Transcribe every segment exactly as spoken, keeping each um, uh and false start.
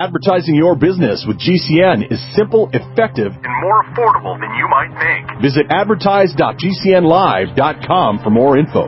Advertising your business with G C N is simple, effective, and more affordable than you might think. Visit advertise dot g c n live dot com for more info.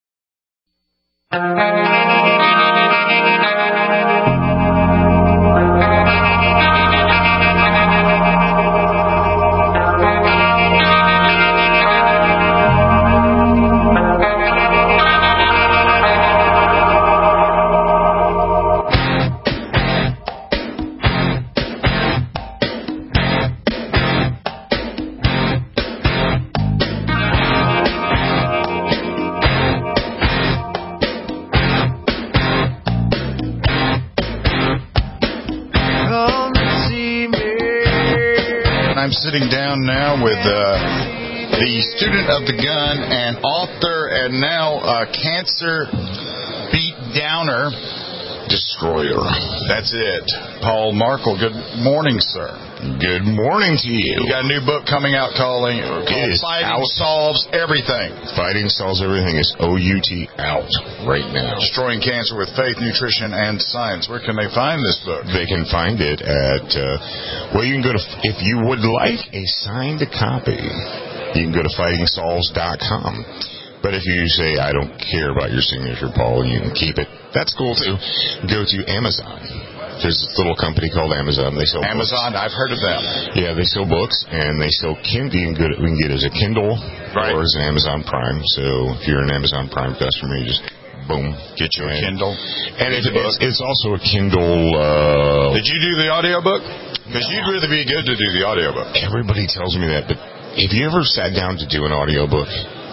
I'm sitting down now with uh, the student of the gun and author and now uh, cancer beat downer, destroyer. That's it. Paul Markel. Good morning, sir. Good morning to you. You got a new book coming out calling, called Fighting Solves Everything. Fighting Solves Everything is O U T out right now. Destroying Cancer with Faith, Nutrition, and Science. Where can they find this book? They can find it at, uh, well, you can go to, if you would like a signed copy, you can go to fighting solves dot com. But if you say, I don't care about your signature, Paul, you can keep it. That's cool, too. Go to Amazon. There's this little company called Amazon. They sell Amazon, books. I've heard of them. Yeah, they sell books, and they sell Kindle. You can get it, we can get it as a Kindle right. or as an Amazon Prime. So if you're an Amazon Prime customer, you just, boom, get you a in. Kindle. And it's, it's, it's also a Kindle. Uh, Did you do the audiobook? Because you'd really be good to do the audiobook. Everybody tells me that, but if you ever sat down to do an audiobook,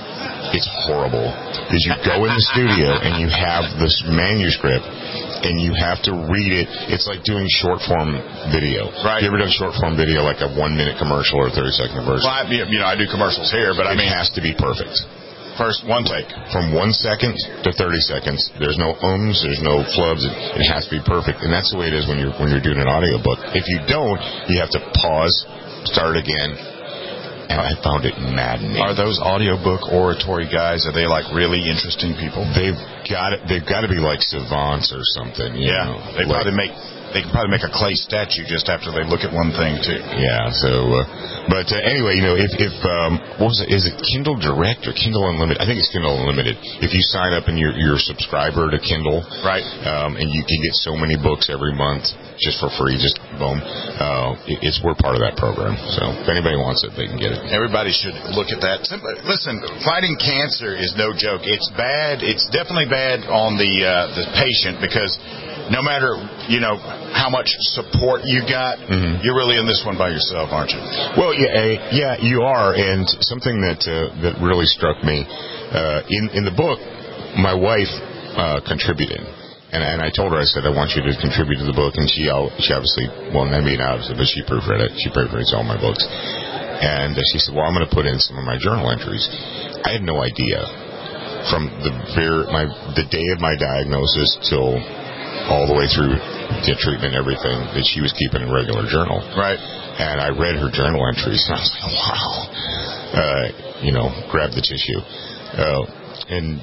it's horrible. Because you go in the studio and you have this manuscript, and you have to read it. It's like doing short-form video. Right. You ever done short-form video, like a one-minute commercial or a thirty-second commercial? Well, I, you know, I do commercials here, but it I mean... It has to be perfect. First, one take. From one second to thirty seconds. There's no ums, there's no flubs. It, it has to be perfect. And that's the way it is when you're, when you're doing an audiobook. If you don't, you have to pause, start again. And I found it maddening. Are those audiobook oratory guys, are they like really interesting people? They've got it. They've got to be like savants or something. You yeah, know? they like, probably make. They can probably make a clay statue just after they look at one thing too. Yeah. So, uh, but uh, anyway, you know, if if um, what was it? Is it Kindle Direct or Kindle Unlimited? I think it's Kindle Unlimited. If you sign up and you're you're a subscriber to Kindle, right, um, and you can get so many books every month just for free, just boom. Uh, it, it's we're part of that program. So if anybody wants it, they can get it. Everybody should look at that. Listen, fighting cancer is no joke. It's bad. It's definitely bad on the uh, the patient because. No matter, you know, how much support you got, mm-hmm. you're really in this one by yourself, aren't you? Well, yeah, yeah, you are. And something that uh, that really struck me uh, in in the book, my wife uh, contributed, and and I told her, I said, I want you to contribute to the book, and she she obviously, well, maybe not obviously, but she proofread it. She proofreads all my books, and uh, she said, well, I'm going to put in some of my journal entries. I had no idea from the very my the day of my diagnosis till all the way through get treatment and everything, that she was keeping a regular journal. Right. And I read her journal entries, and I was like, wow. Uh, you know, grab the tissue. Uh, and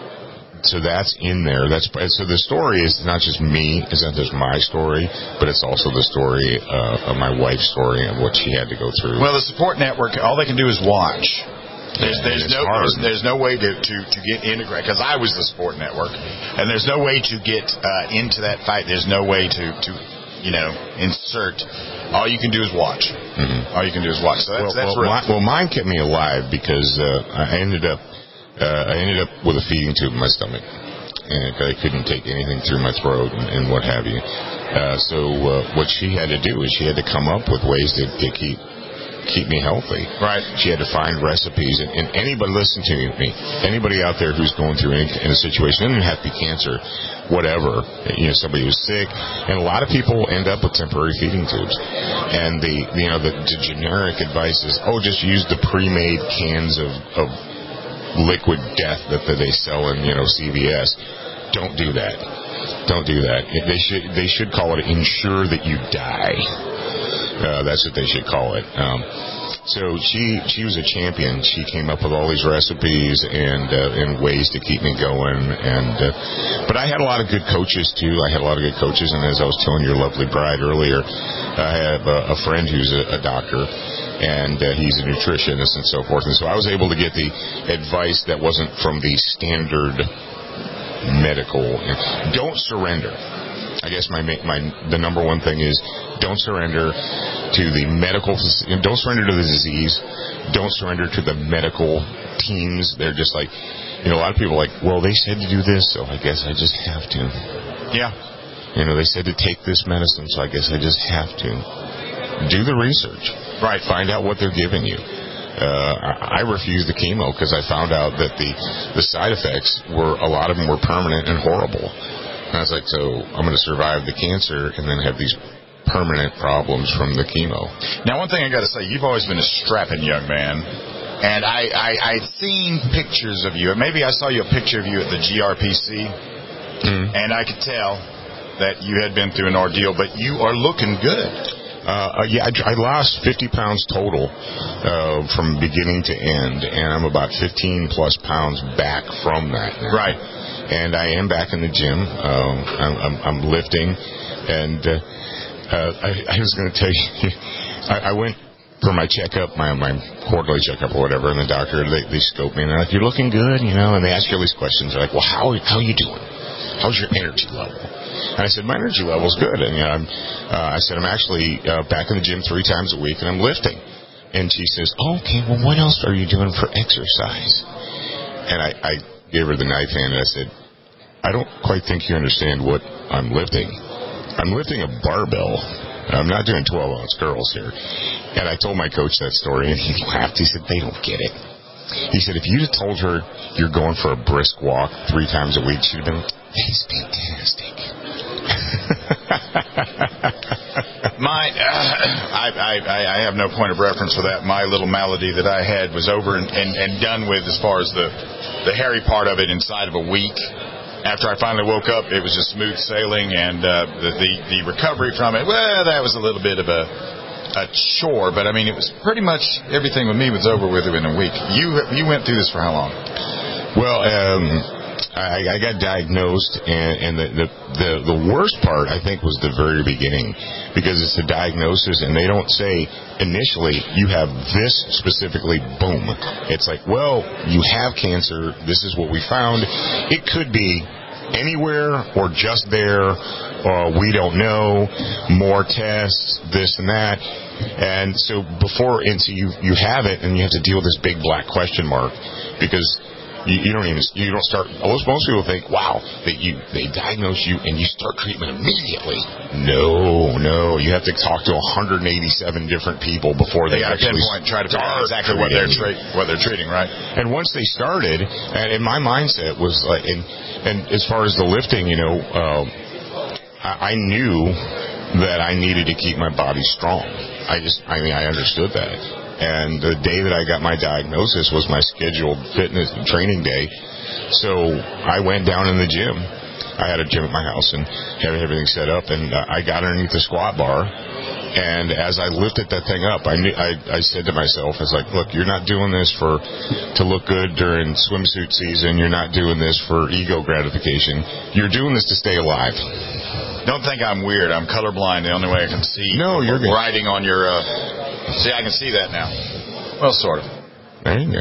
so that's in there. That's so the story is not just me, it's not just my story, but it's also the story uh, of my wife's story and what she had to go through. Well, the support network, all they can do is watch. There's, there's no there's, there's no way to, to, to get integrated, because I was the support network, and there's no way to get uh, into that fight. There's no way to, to you know, insert. All you can do is watch. Mm-hmm. All you can do is watch. So that's, well, that's well, real. my, well, mine kept me alive because uh, I ended up uh, I ended up with a feeding tube in my stomach, and I couldn't take anything through my throat and, and what have you. Uh, so uh, what she had to do is she had to come up with ways to, to keep. keep me healthy. Right. She had to find recipes. And, and anybody, listen to me, anybody out there who's going through any in a situation, it doesn't have to be cancer, whatever, you know, somebody who's sick, and a lot of people end up with temporary feeding tubes. And the, you know, the, the generic advice is, oh, just use the pre-made cans of, of liquid death that, that they sell in, you know, C V S. Don't do that. Don't do that. They should, they should call it ensure that you die. Uh, that's what they should call it. Um, So she she was a champion. She came up with all these recipes and uh, and ways to keep me going. And uh, but I had a lot of good coaches too. I had a lot of good coaches. And as I was telling your lovely bride earlier, I have a, a friend who's a, a doctor, and uh, he's a nutritionist and so forth. And so I was able to get the advice that wasn't from the standard medical. Don't surrender. I guess my my the number one thing is don't surrender to the medical. Don't surrender to the disease. Don't surrender to the medical teams. They're just like, you know, a lot of people are like, well, they said to do this, so I guess I just have to. Yeah. You know, they said to take this medicine, so I guess I just have to. Do the research. Right. Find out what they're giving you. Uh, I, I refused the chemo because I found out that the the side effects were a lot of them were permanent and horrible. And I was like, so I'm going to survive the cancer and then have these permanent problems from the chemo. Now, one thing I got to say, you've always been a strapping young man. And I, I, I'd seen pictures of you. Maybe I saw you a picture of you at the G R P C. Mm. And I could tell that you had been through an ordeal, but you are looking good. Uh, yeah, I, I lost fifty pounds total uh, from beginning to end, and I'm about fifteen plus pounds back from that now. Right. And I am back in the gym. Um, I'm, I'm, I'm lifting, and uh, uh, I, I was going to tell you, I, I went for my checkup, my my quarterly checkup or whatever, and the doctor, they, they scope me, and they're like, you're looking good, you know, and they ask you all these questions. They're like, well, how how are you doing? How's your energy level? And I said, my energy level's good. And you know, I'm, uh, I said, I'm actually uh, back in the gym three times a week, and I'm lifting. And she says, oh, okay, well, what else are you doing for exercise? And I, I gave her the knife hand, and I said, I don't quite think you understand what I'm lifting. I'm lifting a barbell. I'm not doing twelve-ounce curls here. And I told my coach that story, and he laughed. He said, they don't get it. He said, if you'd have told her you're going for a brisk walk three times a week, she'd have been like, that's fantastic. My, uh, I, I, I have no point of reference for that. My little malady that I had was over and, and, and done with as far as the, the hairy part of it inside of a week. After I finally woke up, it was just smooth sailing, and uh, the, the the recovery from it, well, that was a little bit of a, a chore, but I mean, it was pretty much everything with me was over with in a week. You you went through this for how long? Well, um, I, I got diagnosed, and, and the, the the the worst part, I think, was the very beginning, because it's a diagnosis, and they don't say initially you have this specifically. Boom! It's like, well, you have cancer. This is what we found. It could be anywhere or just there, or we don't know. More tests, this and that, and so before, and so you you have it, and you have to deal with this big black question mark, because. You, you don't even, you don't start, most, most people think, wow, that you, they diagnose you and you start treatment immediately. No, no, you have to talk to one hundred eighty-seven different people before they, they actually pinpoint, try to figure out exactly what they're, tra- what they're treating, right? And once they started, and, and my mindset was like, and, and as far as the lifting, you know, uh, I, I knew that I needed to keep my body strong. I just, I mean, I understood that. And the day that I got my diagnosis was my scheduled fitness and training day. So I went down in the gym. I had a gym at my house and had everything set up. And uh, I got underneath the squat bar. And as I lifted that thing up, I knew, I, I said to myself, I was like, look, you're not doing this for to look good during swimsuit season. You're not doing this for ego gratification. You're doing this to stay alive. Don't think I'm weird. I'm colorblind. The only way I can see. No, you're good. Writing on your. Uh, see, I can see that now. Well, sort of. There you go.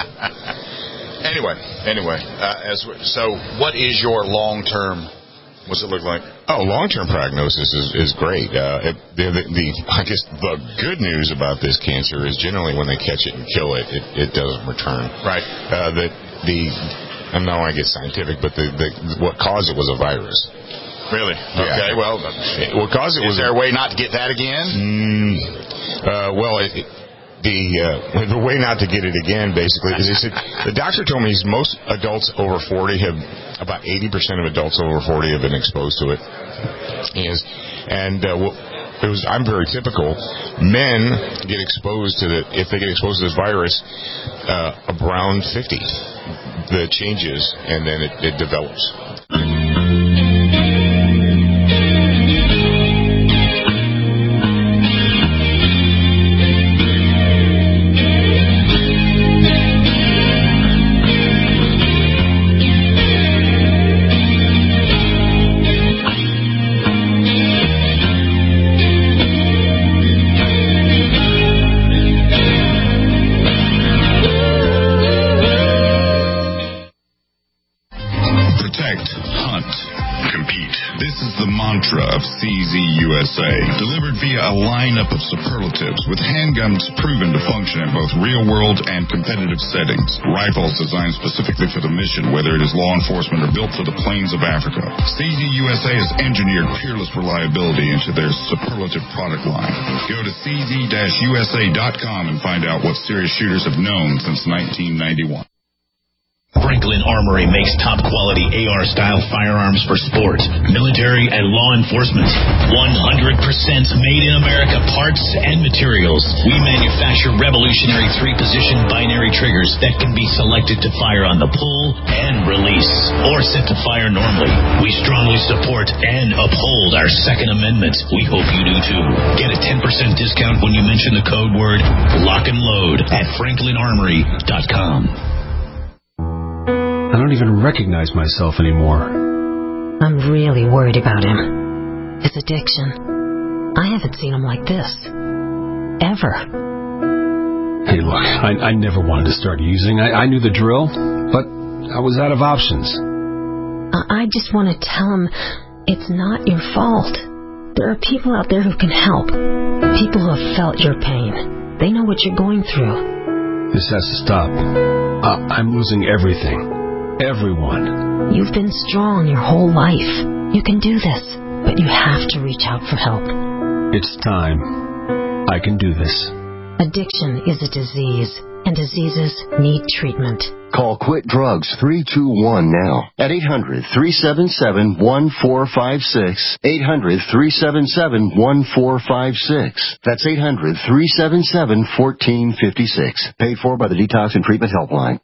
anyway, anyway. Uh, as we, so, what is your long term? What's it look like? Oh, long term prognosis is is great. Uh, it, the, the, the I guess the good news about this cancer is generally when they catch it and kill it, it, it doesn't return. Right. Uh, the the I don't want to get scientific, but the, the what caused it was a virus. Really? Yeah. Okay, well, what caused it was... Is there a way not to get that again? Mm, uh, well, it, it, the uh, the way not to get it again, basically, is they said, the doctor told me most adults over forty have, about eighty percent of adults over forty have been exposed to it. Is, and uh, it was, I'm very typical. Men get exposed to the, if they get exposed to this virus, uh, around fifty. The changes, and then it, it develops. U S A, delivered via a lineup of superlatives with handguns proven to function in both real-world and competitive settings. Rifles designed specifically for the mission, whether it is law enforcement or built for the plains of Africa. C Z U S A has engineered peerless reliability into their superlative product line. Go to C Z U S A dot com and find out what serious shooters have known since nineteen ninety-one. Franklin Armory makes top-quality A R-style firearms for sport, military, and law enforcement. one hundred percent made-in-America parts and materials. We manufacture revolutionary three-position binary triggers that can be selected to fire on the pull and release, or set to fire normally. We strongly support and uphold our Second Amendment. We hope you do, too. Get a ten percent discount when you mention the code word LOCK and LOAD at franklin armory dot com. I don't even recognize myself anymore. I'm really worried about him. His addiction. I haven't seen him like this. Ever. Hey, look, I, I never wanted to start using. I, I knew the drill, but I was out of options. I, I just want to tell him it's not your fault. There are people out there who can help. People who have felt your pain. They know what you're going through. This has to stop. Uh, I'm losing everything. Everyone. You've been strong your whole life. You can do this, but you have to reach out for help. It's time. I can do this. Addiction is a disease, and diseases need treatment. Call Quit Drugs three two one now at eight hundred, three seven seven, one four five six. eight hundred, three seven seven, one four five six. That's eight hundred, three seven seven, one four five six. Paid for by the Detox and Treatment Helpline.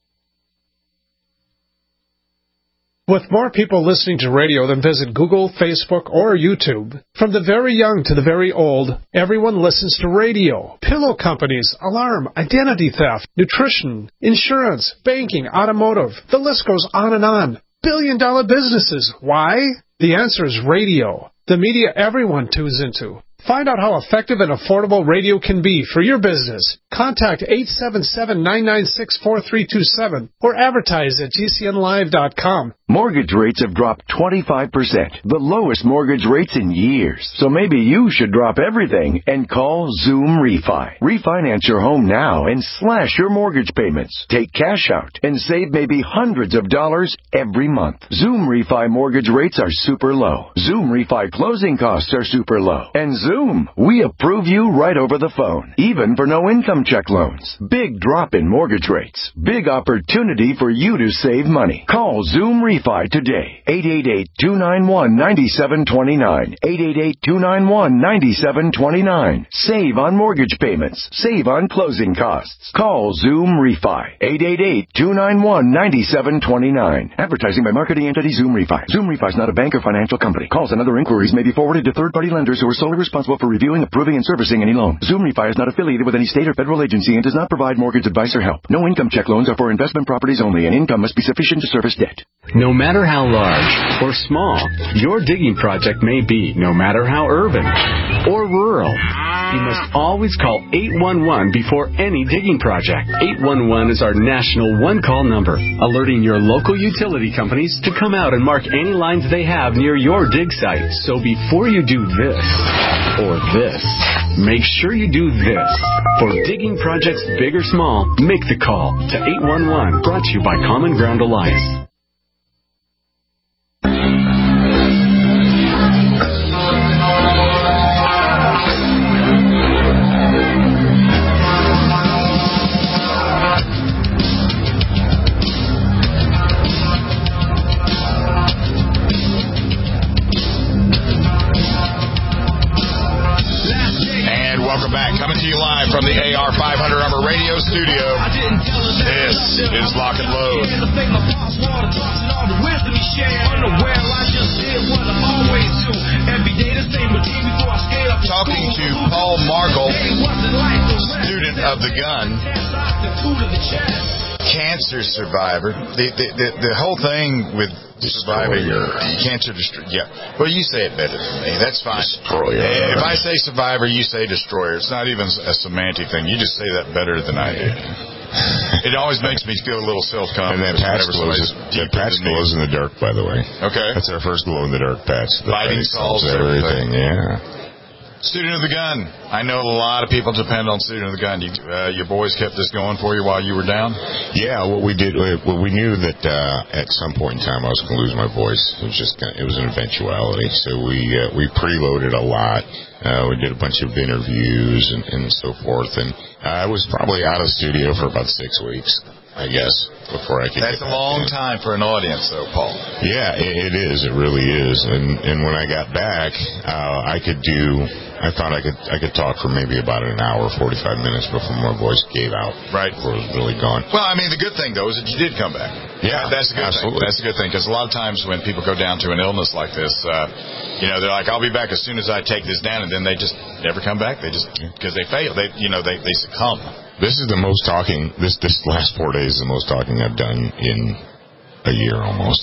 With more people listening to radio than visit Google, Facebook, or YouTube, from the very young to the very old, everyone listens to radio. Pillow companies, alarm, identity theft, nutrition, insurance, banking, automotive. The list goes on and on. Billion-dollar businesses. Why? The answer is radio. The media everyone tunes into. Find out how effective and affordable radio can be for your business. Contact eight seven seven, nine nine six, four three two seven or advertise at G C N live dot com. Mortgage rates have dropped twenty-five percent, the lowest mortgage rates in years. So maybe you should drop everything and call Zoom Refi. Refinance your home now and slash your mortgage payments. Take cash out and save maybe hundreds of dollars every month. Zoom Refi mortgage rates are super low. Zoom Refi closing costs are super low. And Zoom, we approve you right over the phone, even for no-income check loans. Big drop in mortgage rates. Big opportunity for you to save money. Call Zoom Refi today. eight eight eight, two nine one, nine seven two nine. eight eight eight, two nine one, nine seven two nine. Save on mortgage payments. Save on closing costs. Call Zoom Refi. eight eight eight, two nine one, nine seven two nine. Advertising by marketing entity Zoom Refi. Zoom Refi is not a bank or financial company. Calls and other inquiries may be forwarded to third-party lenders who are solely responsible for reviewing, approving, and servicing any loan. Zoom Refi is not affiliated with any state or federal agency and does not provide mortgage advice or help. No income check loans are for investment properties only, and income must be sufficient to service debt. No matter how large or small your digging project may be, no matter how urban or rural, you must always call eight one one before any digging project. eight one one is our national one-call number, alerting your local utility companies to come out and mark any lines they have near your dig site. So before you do this or this, make sure you do this. For digging projects big or small, make the call to eight one one. Brought to you by Common Ground Alliance. From the A R five hundred Armor Radio Studio, this is Lock and Load. Talking to Paul Markle, student of the gun, cancer survivor. The the, the, the whole thing with surviving cancer destroyer. Yeah. Well, you say it better than me. That's fine. Destroyer. If I say survivor, you say destroyer. It's not even a semantic thing. You just say that better than I do. it always makes me feel a little self-confident. And that patch glows, that patch glows in the dark, by the way. Okay. That's our first glow-in-the-dark patch. Lighting solves everything, yeah. Student of the Gun. I know a lot of people depend on Student of the Gun. You, uh, your boys kept this going for you while you were down? Yeah, what we did, well, we knew that uh, at some point in time I was going to lose my voice. It was just, it was an eventuality. So we uh, we preloaded a lot. Uh, we did a bunch of interviews and, and so forth. And I was probably out of the studio for about six weeks, I guess, before I could. That's a long in. time for an audience, though, Paul. Yeah, it, it is. It really is. And and when I got back, uh, I could do. I thought I could I could talk for maybe about an hour, forty-five minutes before my voice gave out. Right, before it was really gone. Well, I mean, the good thing though is that you did come back. Yeah, that's a good absolutely. thing. That's a good thing because a lot of times when people go down to an illness like this, uh, you know, they're like, "I'll be back as soon as I take this down," and then they just never come back. They just because they fail. They you know they they succumb. This is the most talking. This this last four days is the most talking I've done in a year almost.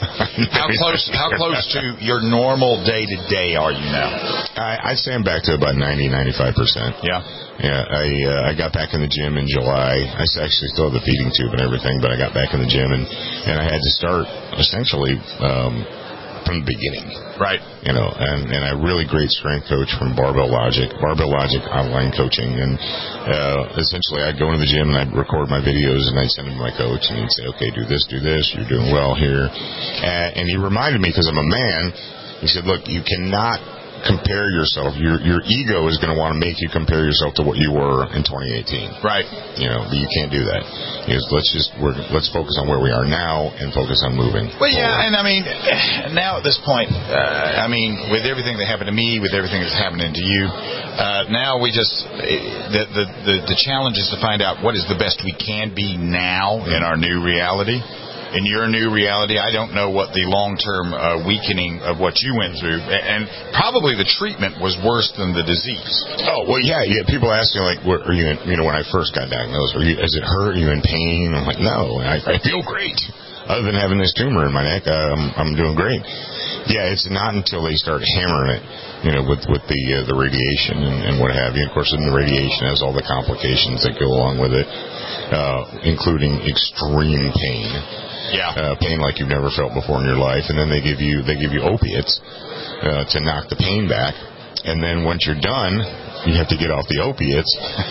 How close? How close to your normal day to day are you now? I, I'd say I'm back to about ninety, ninety-five percent. Yeah. Yeah. I uh, I got back in the gym in July. I actually still have the feeding tube and everything, but I got back in the gym and and I had to start essentially um, from the beginning. Right. You know, and, and a really great strength coach from Barbell Logic, Barbell Logic online coaching. And uh, essentially I'd go into the gym and I'd record my videos and I'd send them to my coach and he'd say, okay, do this, do this. You're doing well here. And, and he reminded me, because I'm a man, he said, look, you cannot compare yourself. Your your ego is going to want to make you compare yourself to what you were in twenty eighteen. Right. You know, but you can't do that. He goes, let's just we're, let's focus on where we are now and focus on moving. Well, yeah, forward. And I mean, now at this point, uh, I mean, with everything that happened to me, with everything that's happening to you, uh, now we just the, the the the challenge is to find out what is the best we can be now in our new reality. In your new reality, I don't know what the long-term uh, weakening of what you went through, and probably the treatment was worse than the disease. Oh well, yeah, yeah. People ask me like, "What are you?" In, you know, when I first got diagnosed, are you, is it hurt? Are you in pain? I'm like, no, I, I feel great. Other than having this tumor in my neck, I'm I'm doing great. Yeah, it's not until they start hammering it, you know, with with the uh, the radiation and, and what have you. Of course, then the radiation has all the complications that go along with it, uh, including extreme pain. Yeah, uh, pain like you've never felt before in your life, and then they give you they give you opiates uh, to knock the pain back, and then once you're done, you have to get off the opiates,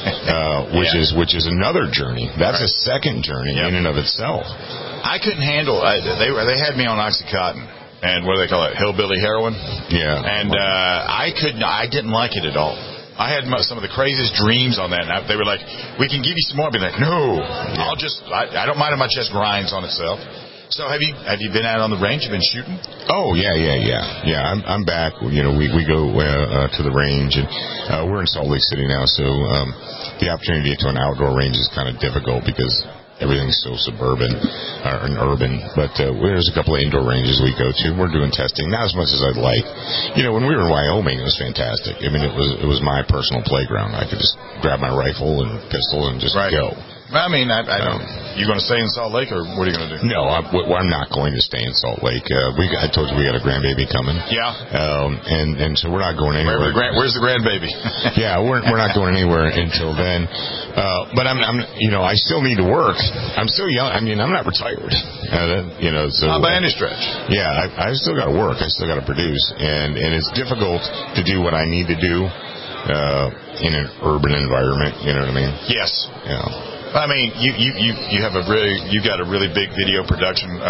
uh, which yeah. is which is another journey. That's right. A second journey yep. in and of itself. I couldn't handle. I, they they had me on OxyContin and what do they call it, hillbilly heroin. Yeah, and uh, I couldn't. I didn't like it at all. I had some of the craziest dreams on that. And they were like, we can give you some more. I'd be like, no, yeah. I'll just, I, I don't mind if my chest grinds on itself. So have you have you been out on the range? You've been shooting? Oh, yeah, yeah, yeah. Yeah, I'm I'm back. You know, we, we go uh, uh, to the range, and uh, we're in Salt Lake City now. So um, the opportunity to an outdoor range is kind of difficult because everything's so suburban uh, and urban. But uh, there's a couple of indoor ranges we go to. We're doing testing, not as much as I'd like. You know, when we were in Wyoming, it was fantastic. I mean, it was it was my personal playground. I could just grab my rifle and pistol and just right. go. I mean, I, I don't. You going to stay in Salt Lake, or what are you going to do? No, I'm, I'm not going to stay in Salt Lake. Uh, we got, I told you we got a grandbaby coming. Yeah. Um, and and so we're not going anywhere. Where, where, where's the grandbaby? Yeah, we're we're not going anywhere until then. Uh, but I'm I'm you know I still need to work. I'm still young. I mean, I'm not retired. Uh, you know, so not by any stretch. Yeah, I, I still got to work. I still got to produce, and and it's difficult to do what I need to do uh, in an urban environment. You know what I mean? Yes. Yeah. I mean, you, you, you, you have a really you got a really big video production uh,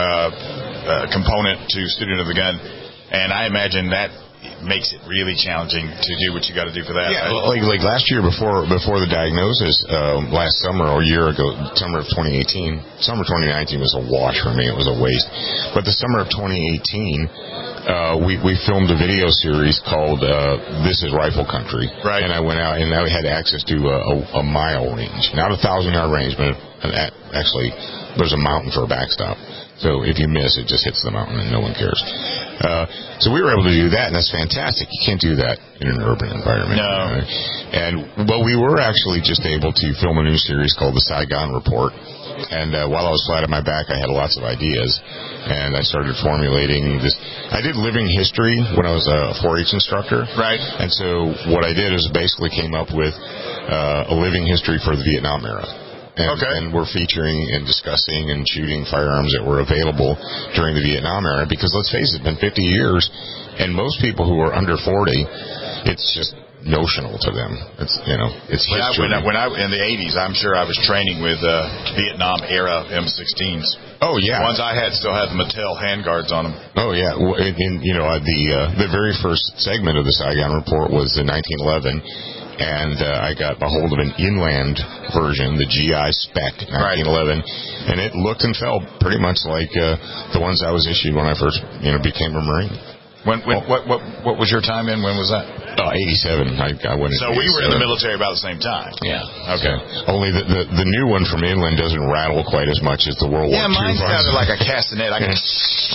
uh, component to Student of the Gun, and I imagine that makes it really challenging to do what you got to do for that. Yeah, right? like like last year before before the diagnosis, um, last summer or a year ago, summer of twenty eighteen, summer twenty nineteen was a wash for me. It was a waste. But the summer of twenty eighteen. Uh, we, we filmed a video series called uh, This is Rifle Country. Right. And I went out and I had access to a, a, a mile range. Not a thousand-yard range, but actually there's a mountain for a backstop. So if you miss, it just hits the mountain and no one cares. Uh, so we were able to do that, and that's fantastic. You can't do that in an urban environment. No. Right? And, but we were actually just able to film a new series called The Saigon Report. And uh, while I was flat on my back, I had lots of ideas, and I started formulating this. I did living history when I was a four H instructor. Right. And so what I did is basically came up with uh, a living history for the Vietnam era. and, okay. and we're featuring and discussing and shooting firearms that were available during the Vietnam era. Because let's face it, it's been fifty years, and most people who are under forty, it's just notional to them. It's you know, it's when history. I, when, I, when I in the eighties, I'm sure I was training with uh, Vietnam era M sixteens. Oh yeah, the ones I had still had the Mattel handguards on them. Oh yeah, well, in, in, you know the uh, the very first segment of the Saigon Report was in nineteen eleven. And uh, I got a hold of an inland version, the G I Spec nineteen eleven, right. And it looked and felt pretty much like uh, the ones I was issued when I first, you know, became a Marine. When, when oh. what what what was your time in? When was that? Oh, eighty-seven. I, I went. So we were in the military about the same time. Yeah. Okay. So, only the, the the new one from inland doesn't rattle quite as much as the World yeah, War Two. Yeah, mine sounded like a castanet. I could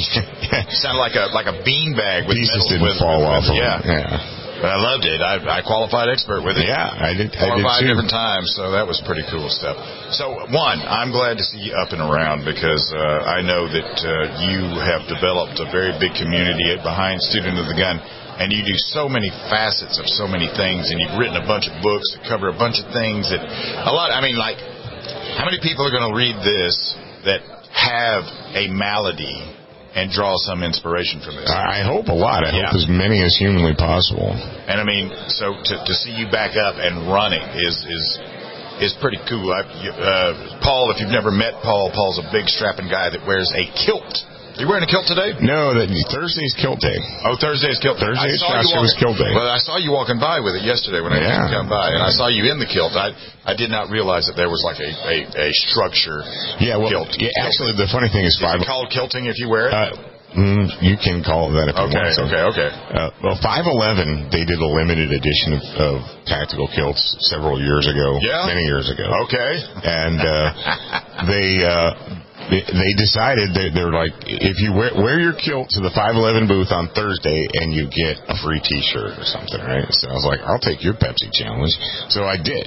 sounded like a like a beanbag with pieces metal, didn't with, fall with, off. With, of yeah. Them. Yeah. But I loved it. I, I qualified expert with it. Yeah, I did. Four I did or five too. different times, so that was pretty cool stuff. So, one, I'm glad to see you up and around because uh, I know that uh, you have developed a very big community behind Student of the Gun, and you do so many facets of so many things, and you've written a bunch of books that cover a bunch of things that a lot. I mean, like, how many people are going to read this that have a malady and draw some inspiration from this? I hope a lot. I yeah. hope as many as humanly possible. And I mean, so to, to see you back up and running is is is pretty cool. I, uh, Paul, if you've never met Paul, Paul's a big strapping guy that wears a kilt. Are you wearing a kilt today? No, that Thursday's kilt day. Oh, Thursday's kilt day. Thursday's was kilt day. Well, I saw you walking by with it yesterday when I yeah. came by, and I saw you in the kilt. I I did not realize that there was like a, a, a structure yeah, well, kilt. Yeah, actually, the funny thing is, is five. Is it called kilting if you wear it? Uh, mm, you can call it that if okay, you want. Okay, okay, okay. Uh, well, five eleven, they did a limited edition of, of tactical kilts several years ago. Yeah? Many years ago. Okay. And uh, they... Uh, They decided that they're like, if you wear, wear your kilt to the five eleven booth on Thursday and you get a free T-shirt or something, right? So I was like, I'll take your Pepsi challenge. So I did.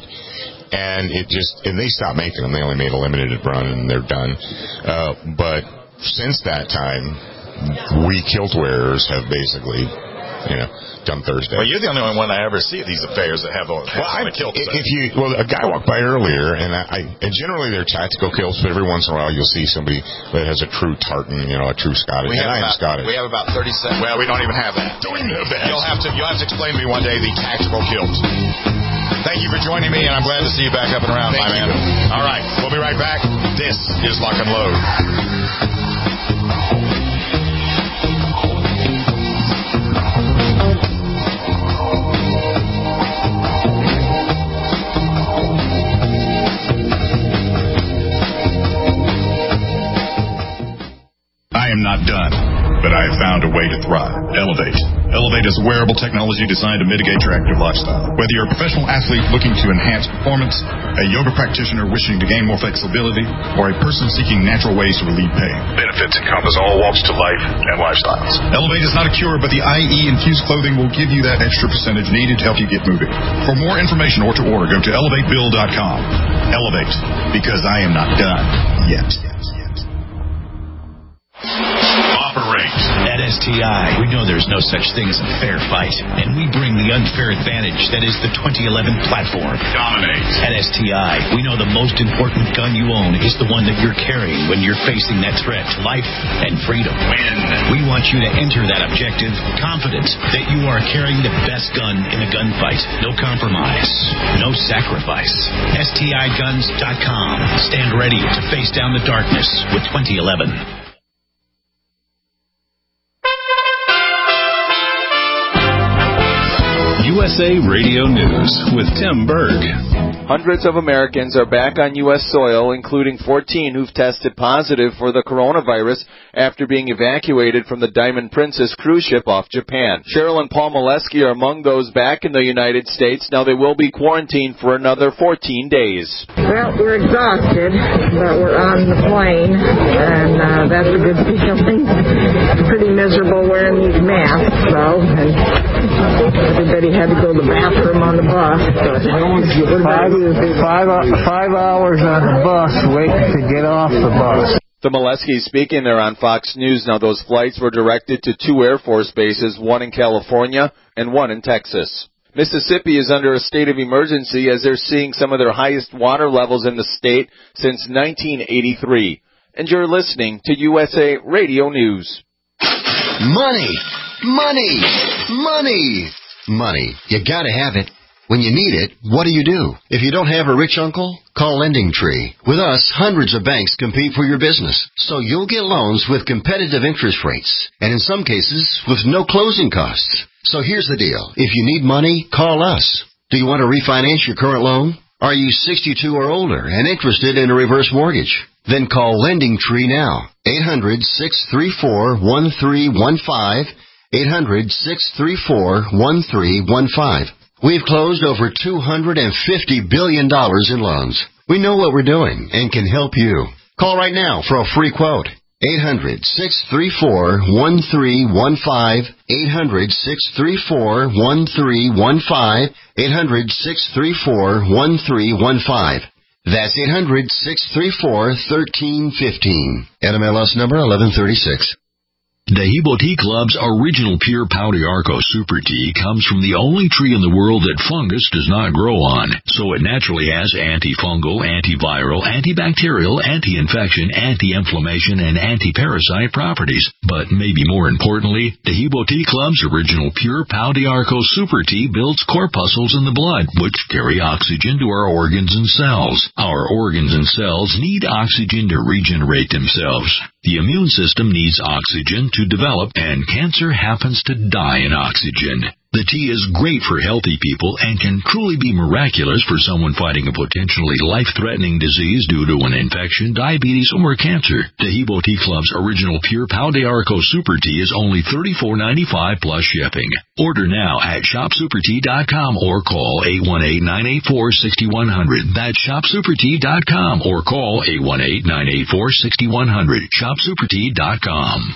And it just, and they stopped making them. They only made a limited run and they're done. Uh, but since that time, we kilt wearers have basically, you know, done Thursday. Well, you're the only one I ever see at these affairs that have a, have well, a kilt. If you, well, a guy walked by earlier, and I, I, and generally they're tactical kilts, but every once in a while you'll see somebody that has a true tartan, you know, a true Scottish. We have and I about, am Scottish. We have about thirty seconds. Well, we don't even have that. Don't even have that. You'll have to, you'll have to explain to me one day the tactical kilt. Thank you for joining me, and I'm glad to see you back up and around, Thank my you. man. All right, we'll be right back. This is Lock and Load. I am not done, but I have found a way to thrive. Elevate. Elevate is a wearable technology designed to mitigate your active lifestyle. Whether you're a professional athlete looking to enhance performance, a yoga practitioner wishing to gain more flexibility, or a person seeking natural ways to relieve pain, benefits encompass all walks to life and lifestyles. Elevate is not a cure, but the I E-infused clothing will give you that extra percentage needed to help you get moving. For more information or to order, go to elevate bill dot com. Elevate, because I am not done yet. Operate. At S T I, we know there's no such thing as a fair fight, and we bring the unfair advantage that is the twenty eleven platform. Dominate. At S T I, we know the most important gun you own is the one that you're carrying when you're facing that threat to life and freedom. Win. We want you to enter that objective confident that you are carrying the best gun in the gunfight. No compromise. No sacrifice. S T I guns dot com. Stand ready to face down the darkness with twenty eleven. U S A Radio News with Tim Berg. Hundreds of Americans are back on U S soil, including fourteen who've tested positive for the coronavirus after being evacuated from the Diamond Princess cruise ship off Japan. Cheryl and Paul Molesky are among those back in the United States. Now they will be quarantined for another fourteen days. Well, we're exhausted, but we're on the plane, and uh, that's a good feeling. It's pretty miserable wearing these masks, though, and everybody had to go to the bathroom on the bus. But five, five, five hours on the bus waiting to get off the bus. The Molesky speaking there on Fox News. Now, those flights were directed to two Air Force bases, one in California and one in Texas. Mississippi is under a state of emergency as they're seeing some of their highest water levels in the state since nineteen eighty-three. And you're listening to U S A Radio News. Money, money, money, money. You gotta have it. When you need it, what do you do? If you don't have a rich uncle, call Lending Tree. With us, hundreds of banks compete for your business, so you'll get loans with competitive interest rates, and in some cases, with no closing costs. So here's the deal. If you need money, call us. Do you want to refinance your current loan? Are you sixty-two or older and interested in a reverse mortgage? Then call Lending Tree now. eight hundred, six three four, one three one five. eight hundred, six three four, one three one five. We've closed over two hundred fifty billion dollars in loans. We know what we're doing and can help you. Call right now for a free quote. eight hundred, six three four, one three one five. eight hundred, six three four, one three one five. eight hundred, six three four, one three one five. That's eight hundred, six three four, one three one five. N M L S number eleven thirty-six. Dehibo Tea Club's original pure Pau d'Arco Super Tea comes from the only tree in the world that fungus does not grow on, so it naturally has antifungal, antiviral, antibacterial, anti-infection, anti-inflammation, and anti-parasite properties. But maybe more importantly, Dehibo Tea Club's original pure Pau d'Arco Super Tea builds corpuscles in the blood, which carry oxygen to our organs and cells. Our organs and cells need oxygen to regenerate themselves. The immune system needs oxygen to develop, and cancer happens to die in oxygen. The tea is great for healthy people and can truly be miraculous for someone fighting a potentially life-threatening disease due to an infection, diabetes, or cancer. Dehibo Tea Club's original pure Pau d'Arco Super Tea is only thirty-four ninety-five plus shipping. Order now at shop super tea dot com or call eight one eight, nine eight four, six one zero zero. That's shop super tea dot com or call eight one eight, nine eight four, six one zero zero. shop super tea dot com.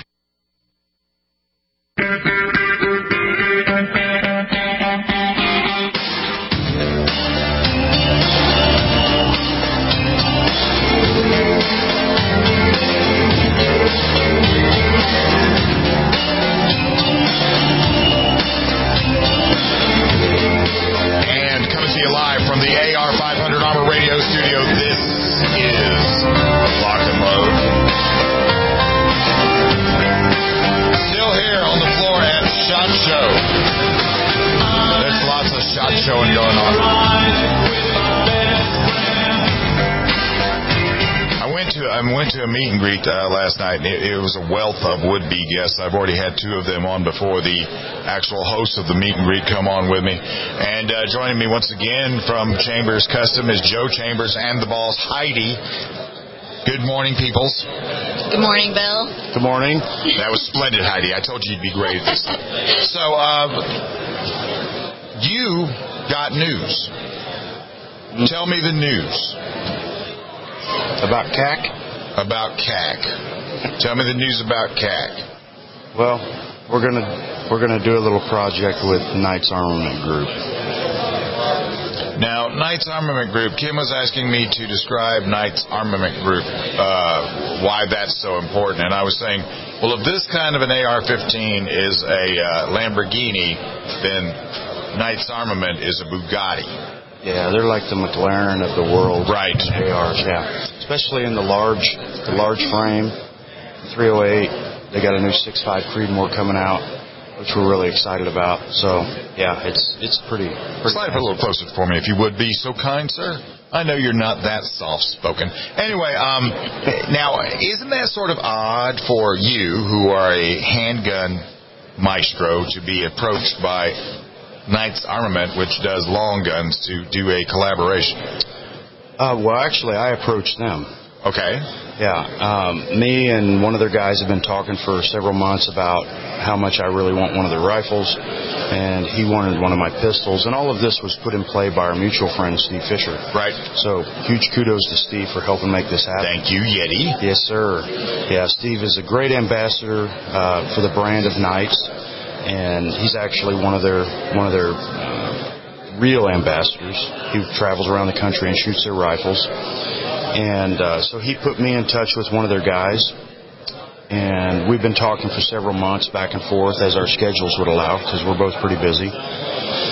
From the A R five hundred Armor Radio Studio, this is Lock and Load. Still here on the floor at SHOT Show. There's lots of SHOT Showing going on. I went to I went to a meet and greet uh, last night, and it, it was a wealth of would-be guests. I've already had two of them on before the actual hosts of the meet and greet come on with me. And uh, joining me once again from Chambers Custom is Joe Chambers and the boss, Heidi. Good morning, peoples. Good morning, Bill. Good morning. That was splendid, Heidi. I told you you'd be great at this. So, uh, you got news. Tell me the news. About C A C? About C A C. Tell me the news about C A C. Well, we're gonna we're gonna do a little project with Knights Armament Group. Now, Knights Armament Group. Kim was asking me to describe Knights Armament Group, uh, why that's so important, and I was saying, well, if this kind of an A R fifteen is a uh, Lamborghini, then Knights Armament is a Bugatti. Yeah, they're like the McLaren of the world. Right. A Rs, yeah. Especially in the large, the large frame, three oh eight. They got a new six five Creedmoor coming out, which we're really excited about. So, yeah, it's it's pretty. pretty Slide up a little closer for me, if you would be so kind, sir. I know you're not that soft-spoken. Anyway, um, now, isn't that sort of odd for you, who are a handgun maestro, to be approached by Knights Armament, which does long guns, to do a collaboration? Uh, well, actually, I approached them. Okay. Yeah. Um, me and one of their guys have been talking for several months about how much I really want one of their rifles, and he wanted one of my pistols, and all of this was put in play by our mutual friend, Steve Fisher. Right. So, huge kudos to Steve for helping make this happen. Thank you, Yeti. Yes, sir. Yeah, Steve is a great ambassador uh, for the brand of Knights, and he's actually one of their one of their uh, real ambassadors. He travels around the country and shoots their rifles. And uh, so he put me in touch with one of their guys, and we've been talking for several months back and forth as our schedules would allow, because we're both pretty busy.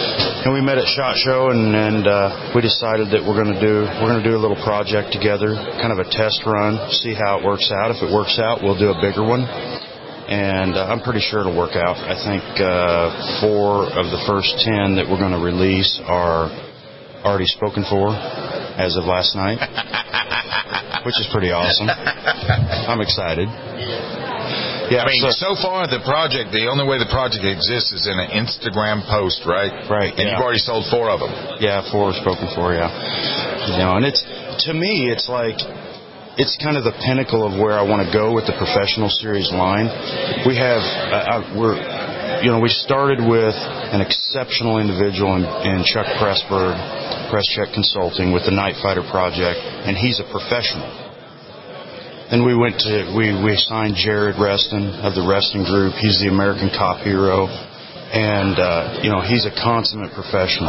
and we met at SHOT Show, and, and uh, we decided that we're going to do we're going to do a little project together, kind of a test run, see how it works out. If it works out, we'll do a bigger one, and uh, I'm pretty sure it'll work out. I think uh, four of the first ten that we're going to release are already spoken for as of last night, which is pretty awesome. I'm excited. Yeah, I mean, so, so far the project, the only way the project exists is in an Instagram post, right? Right. And yeah. you've already sold four of them. Yeah, four are spoken for. Yeah. You know, and it's to me, it's like it's kind of the pinnacle of where I want to go with the professional series line. We have, uh, I, we're, you know, we started with an exceptional individual in, in Chuck Pressburg, Press Check Consulting, with the Night Fighter Project, and he's a professional. Then we went to, we, we signed Jared Reston of the Reston Group. He's the American Cop Hero. And, uh, you know, he's a consummate professional.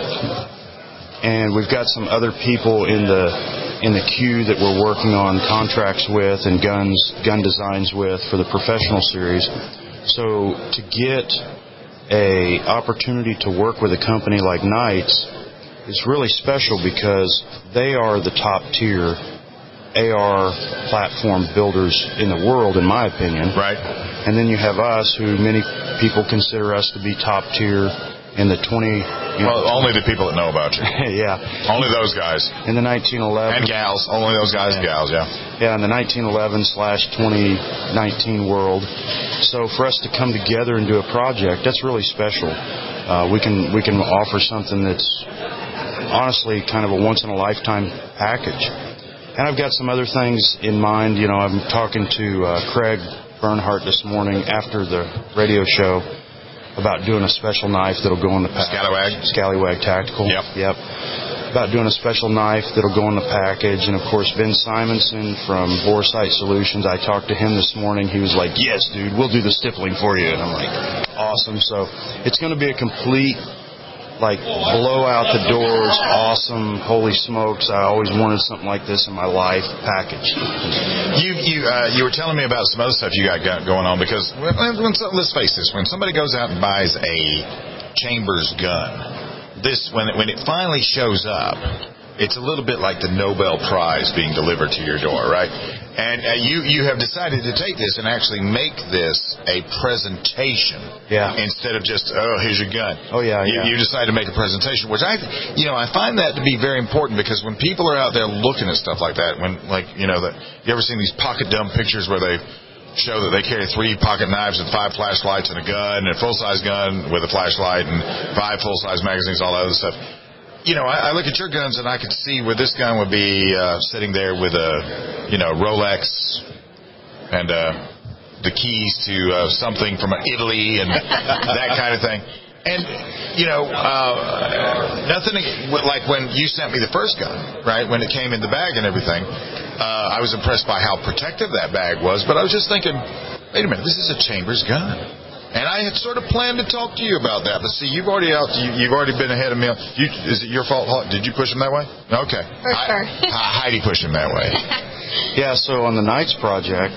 And we've got some other people in the in the queue that we're working on contracts with and guns, gun designs with for the professional series. So to get a opportunity to work with a company like Knights is really special because they are the top tier A R platform builders in the world, in my opinion. Right. And then you have us, who many people consider us to be top tier in the twenty. You well, know, only the people that know about you. Yeah. Only those guys. In the nineteen eleven. And gals. Only those guys yeah. and gals. Yeah. Yeah, in the nineteen eleven slash twenty nineteen world. So for us to come together and do a project, that's really special. Uh, we can we can offer something that's honestly kind of a once in a lifetime package. And I've got some other things in mind. You know, I'm talking to uh, Craig Bernhardt this morning after the radio show about doing a special knife that'll go in the package. Scallywag? Scallywag Tactical. Yep. Yep. About doing a special knife that'll go in the package. And, of course, Ben Simonson from Boresight Solutions, I talked to him this morning. He was like, yes, dude, we'll do the stippling for you. And I'm like, awesome. So it's going to be a complete... like blow out the doors, awesome, holy smokes, I always wanted something like this in my life package. You you uh, you were telling me about some other stuff you got going on because when, when, let's face this, when somebody goes out and buys a Chambers gun, this when it, when it finally shows up, it's a little bit like the Nobel Prize being delivered to your door, right? And uh, you you have decided to take this and actually make this a presentation, yeah. Instead of just oh here's your gun. Oh yeah, you, yeah. You decided to make a presentation, which I you know I find that to be very important because when people are out there looking at stuff like that, when like you know that you ever seen these pocket dumb pictures where they show that they carry three pocket knives and five flashlights and a gun and a full size gun with a flashlight and five full size magazines, all that other stuff. You know, I, I look at your guns and I could see where this gun would be uh, sitting there with a, you know, Rolex and uh, the keys to uh, something from Italy and that kind of thing. And, you know, uh, nothing like when you sent me the first gun, right, when it came in the bag and everything, uh, I was impressed by how protective that bag was. But I was just thinking, wait a minute, this is a Chambers gun. And I had sort of planned to talk to you about that, but see, you've already out. You, you've already been ahead of me. You, is it your fault? Did you push him that way? Okay. For sure. I, Heidi pushed him that way. Yeah. So on the Knights project,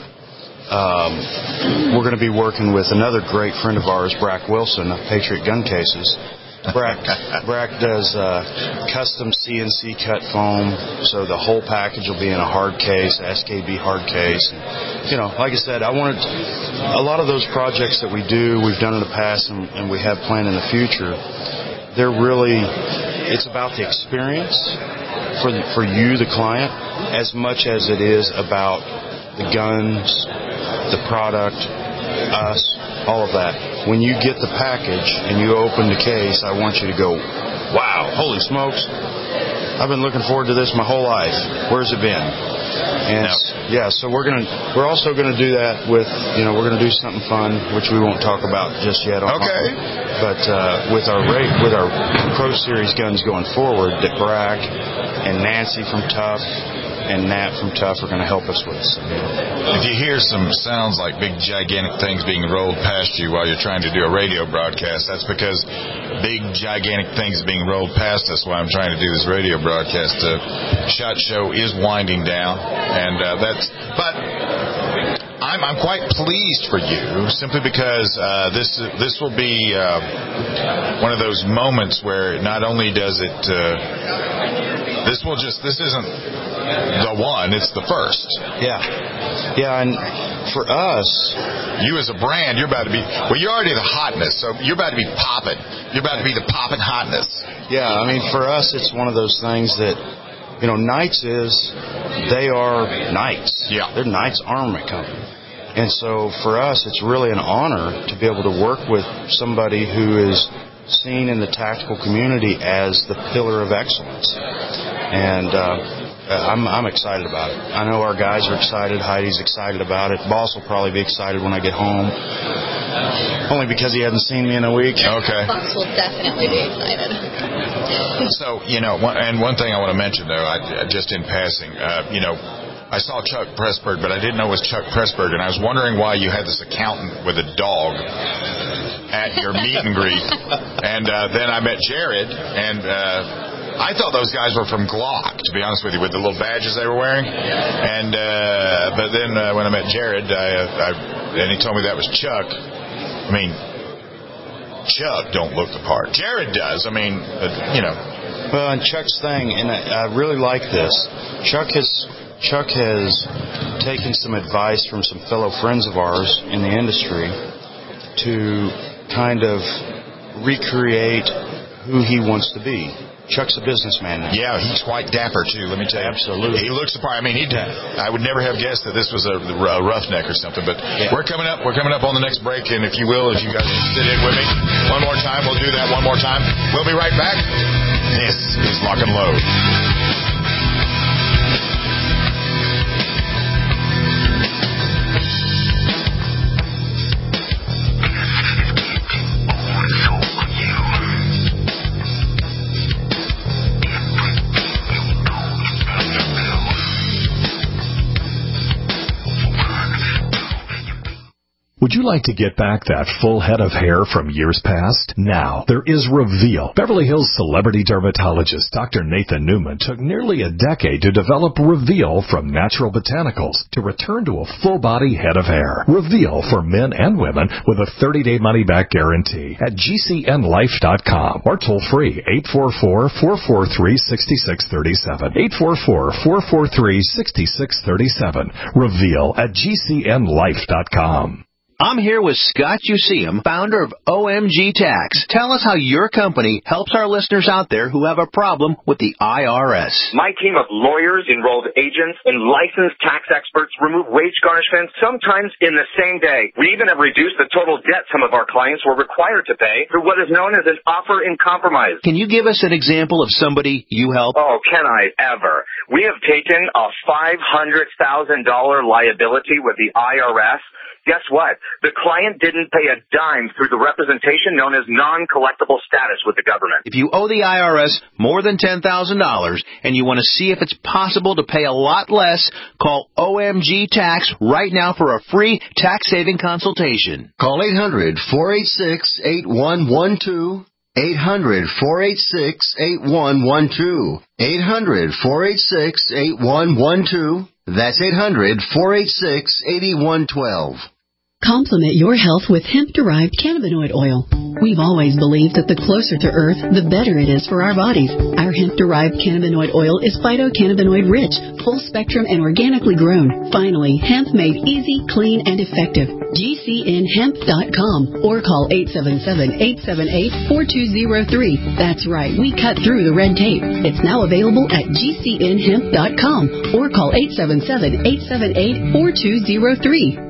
um, we're going to be working with another great friend of ours, Brack Wilson of Patriot Gun Cases. Brack, Brack does uh, custom C N C cut foam, so the whole package will be in a hard case, S K B hard case. You know, like I said, I wanted a lot of those projects that we do, we've done in the past, and, and we have planned in the future. They're really, it's about the experience for the, for you, the client, as much as it is about the guns, the product, us, all of that. When you get the package and you open the case, I want you to go, wow, holy smokes, I've been looking forward to this my whole life. Where's it been? And no. yeah, so we're gonna we're also gonna do that with you know we're gonna do something fun, which we won't talk about just yet. On okay. But uh, with our rate with our Pro Series guns going forward, that Brack and Nancy from Tough and Nat from Tough are going to help us with. So, yeah. If you hear some sounds like big, gigantic things being rolled past you while you're trying to do a radio broadcast, that's because big, gigantic things are being rolled past us while I'm trying to do this radio broadcast. The SHOT Show is winding down, and uh, that's. But I'm, I'm quite pleased for you, simply because uh, this this will be uh, one of those moments where not only does it, uh, this will just this isn't the one, it's the first. Yeah, yeah, and for us, you as a brand, you're about to be well. You're already the hotness, so you're about to be popping. You're about to be the popping hotness. Yeah, I mean, for us, it's one of those things that. You know, Knights is, they are Knights. Yeah. They're Knights Armament Company. And so for us, it's really an honor to be able to work with somebody who is seen in the tactical community as the pillar of excellence. And uh, I'm, I'm excited about it. I know our guys are excited. Heidi's excited about it. Boss will probably be excited when I get home. Only because he hasn't seen me in a week. Okay. Boss will definitely be excited. So, you know, one, and one thing I want to mention, though, I, just in passing, uh, you know, I saw Chuck Pressburg, but I didn't know it was Chuck Pressburg, and I was wondering why you had this accountant with a dog at your meet and greet. And uh, then I met Jared, and uh, I thought those guys were from Glock, to be honest with you, with the little badges they were wearing. And uh, but then uh, when I met Jared, I, I, and he told me that was Chuck. I mean, Chuck don't look the part. Jared does. I mean, uh, you know. Well, and Chuck's thing, and I, I really like this. Chuck has Chuck has taken some advice from some fellow friends of ours in the industry to kind of recreate who he wants to be. Chuck's a businessman now. Yeah, he's quite dapper, too, let me tell you. Absolutely. He looks surprised. I mean, he I would never have guessed that this was a, a roughneck or something, but yeah. we're coming up We're coming up on the next break, and if you will, if you guys sit in with me, one more time, we'll do that one more time. We'll be right back. This is Lock and Load. Would you like to get back that full head of hair from years past? Now, there is Reveal. Beverly Hills celebrity dermatologist Doctor Nathan Newman took nearly a decade to develop Reveal from natural botanicals to return to a full-body head of hair. Reveal for men and women with a thirty-day money-back guarantee at G C N life dot com or toll-free eight four four, four four three, six six three seven. eight four four, four four three, six six three seven. Reveal at G C N life dot com. I'm here with Scott Useum, founder of O M G Tax. Tell us how your company helps our listeners out there who have a problem with the I R S. My team of lawyers, enrolled agents, and licensed tax experts remove wage garnishments sometimes in the same day. We even have reduced the total debt some of our clients were required to pay through what is known as an offer in compromise. Can you give us an example of somebody you help? Oh, can I ever? We have taken a five hundred thousand dollars liability with the I R S. Guess what? The client didn't pay a dime through the representation known as non-collectible status with the government. If you owe the I R S more than ten thousand dollars and you want to see if it's possible to pay a lot less, call O M G Tax right now for a free tax-saving consultation. Call eight hundred, four eight six, eight one one two. eight hundred, four eight six, eight one one two. eight hundred, four eight six, eight one one two. That's eight hundred, four eight six, eight one one two. Complement your health with hemp-derived cannabinoid oil. We've always believed that the closer to Earth, the better it is for our bodies. Our hemp-derived cannabinoid oil is phytocannabinoid-rich, full-spectrum, and organically grown. Finally, hemp made easy, clean, and effective. G C N hemp dot com or call eight seven seven, eight seven eight, four two zero three. That's right, we cut through the red tape. It's now available at G C N hemp dot com or call eight seven seven, eight seven eight, four two zero three.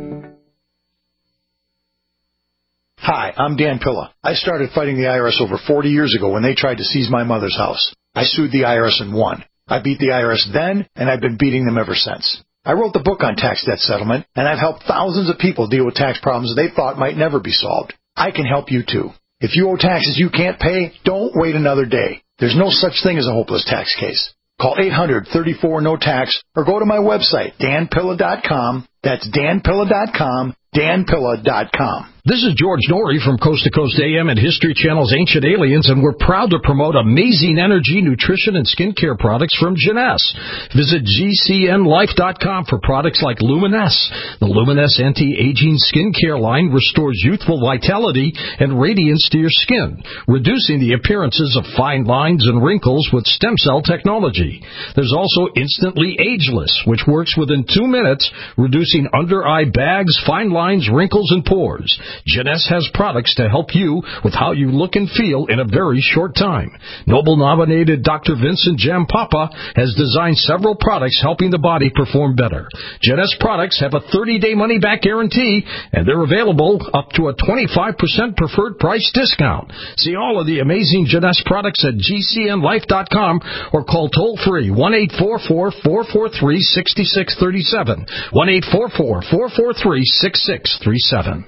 Hi, I'm Dan Pilla. I started fighting the I R S over forty years ago when they tried to seize my mother's house. I sued the I R S and won. I beat the I R S then, and I've been beating them ever since. I wrote the book on tax debt settlement, and I've helped thousands of people deal with tax problems they thought might never be solved. I can help you too. If you owe taxes you can't pay, don't wait another day. There's no such thing as a hopeless tax case. Call eight hundred, thirty-four, no tax or go to my website, dan pilla dot com. That's dan pilla dot com, dan pilla dot com. This is George Norrie from Coast to Coast A M and History Channel's Ancient Aliens, and we're proud to promote amazing energy, nutrition, and skincare products from Jeunesse. Visit G C N life dot com for products like Luminesse. The Luminesse anti-aging skincare line restores youthful vitality and radiance to your skin, reducing the appearances of fine lines and wrinkles with stem cell technology. There's also Instantly Ageless, which works within two minutes, reducing under-eye bags, fine lines, wrinkles, and pores. Jeunesse has products to help you with how you look and feel in a very short time. Nobel-nominated Doctor Vincent Jampapa has designed several products helping the body perform better. Jeunesse products have a thirty-day money-back guarantee, and they're available up to a twenty-five percent preferred price discount. See all of the amazing Jeunesse products at G C N life dot com or call toll-free one eight four four, four four three, six six three seven, one eight four four, four four three, six six three seven.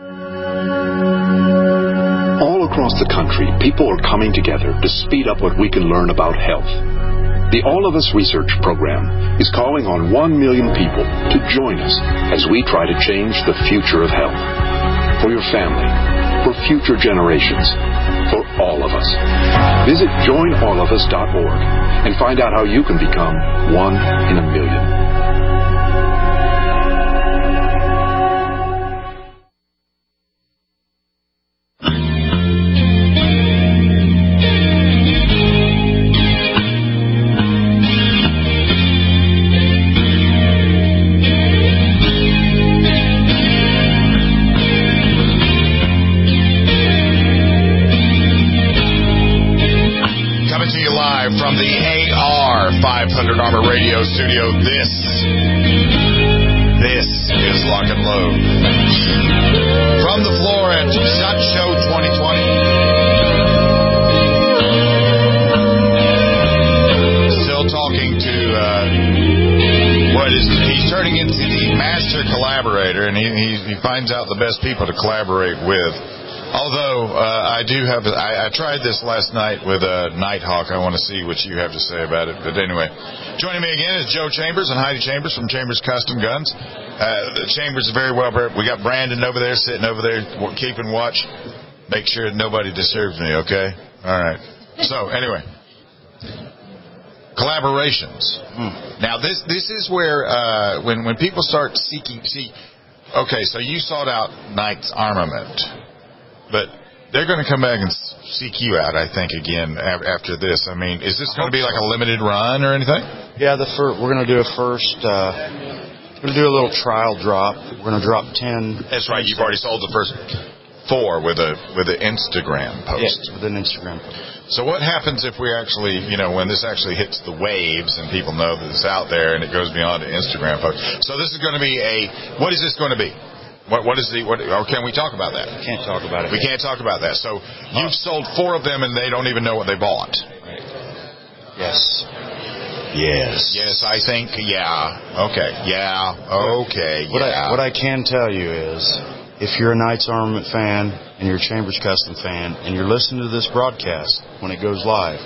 All across the country, people are coming together to speed up what we can learn about health. The All of Us Research Program is calling on one million people to join us as we try to change the future of health. For your family, for future generations, for all of us. Visit join all of us dot org and find out how you can become one in a million. From the A R five hundred Armor Radio Studio, this, this is Lock and Load. From the floor at SHOT Show twenty twenty. Still talking to, uh, what is, he's turning into the master collaborator, and he, he, he finds out the best people to collaborate with. Although, uh, I do have, I, I tried this last night with uh, Nighthawk. I want to see what you have to say about it. But anyway, joining me again is Joe Chambers and Heidi Chambers from Chambers Custom Guns. Uh, the Chambers is very well prepared. We got Brandon over there, sitting over there, keeping watch. Make sure nobody disturbs me, okay? All right. So, anyway. Collaborations. Hmm. Now, this this is where, uh, when, when people start seeking, see, okay, so you sought out Knight's Armament. But they're going to come back and seek you out, I think, again after this. I mean, is this going to be like a limited run or anything? Yeah, the fir- we're going to do a first. Uh, we're going to do a little trial drop. We're going to drop ten. That's right. You've already sold the first four with a with an Instagram post. Yes, with an Instagram post. So what happens if we actually, you know, when this actually hits the waves and people know that it's out there and it goes beyond an Instagram post? So this is going to be a. What is this going to be? What, what is the, what, or can we talk about that? We can't talk about it. We can't talk about that. So you've sold four of them and they don't even know what they bought. Right. Yes. Yes. Yes, I think, yeah. Okay. Yeah. Okay. What, yeah. I, what I can tell you is, if you're a Knight's Armament fan and you're a Chambers Custom fan and you're listening to this broadcast when it goes live,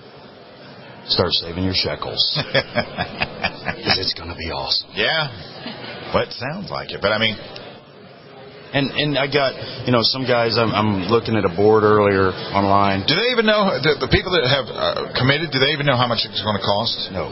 start saving your shekels. Because it's going to be awesome. Yeah. Well, it sounds like it. But, I mean... And and I got, you know, some guys, I'm, I'm looking at a board earlier online. Do they even know, the, the people that have uh, committed, do they even know how much it's going to cost? No.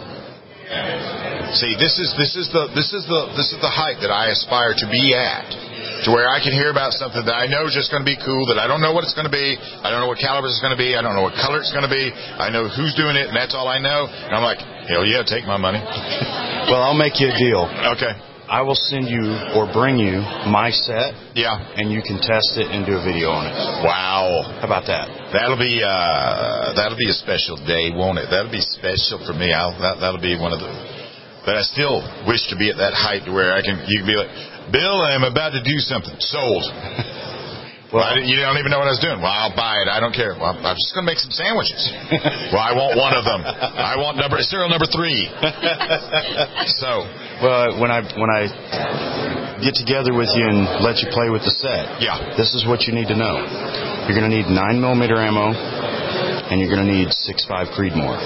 See, this is this is the this is the this is the height that I aspire to be at, to where I can hear about something that I know is just going to be cool, that I don't know what it's going to be, I don't know what caliber it's going to be, I don't know what color it's going to be, I know who's doing it, and that's all I know. And I'm like, hell yeah, take my money. Well, I'll make you a deal. Okay. I will send you or bring you my set. Yeah. And you can test it and do a video on it. Wow. How about that? That'll be uh, that'll be a special day, won't it? That'll be special for me. I'll, that, that'll be one of the... But I still wish to be at that height where I can. You can be like, Bill, I'm about to do something. Sold. Well, I didn't, you don't even know what I was doing. Well, I'll buy it. I don't care. Well, I'm just going to make some sandwiches. Well, I want one of them. I want number serial number three. So, well, when I when I get together with you and let you play with the set, yeah, this is what you need to know. You're going to need nine millimeter ammo, and you're going to need six five Creedmoor.